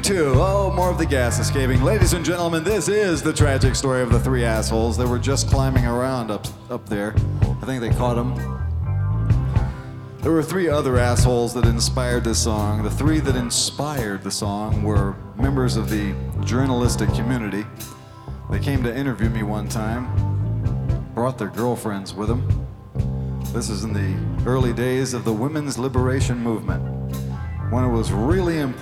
2. Oh, more of the gas escaping. Ladies and gentlemen, this is the tragic story of the three assholes that were just climbing around up there. I think they caught them. There were three other assholes that inspired this song. The three that inspired the song were members of the journalistic community. They came to interview me one time, brought their girlfriends with them. This is in the early days of the women's liberation movement, when it was really important